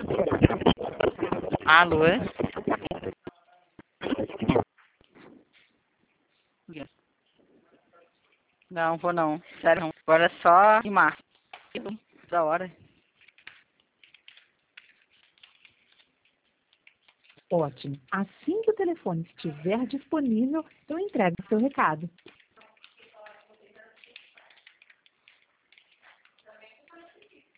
Alô? É? Não, vou não. Sério, não. Agora é só em março. Da hora. Ótimo. Assim que o telefone estiver disponível, eu entrego o seu recado.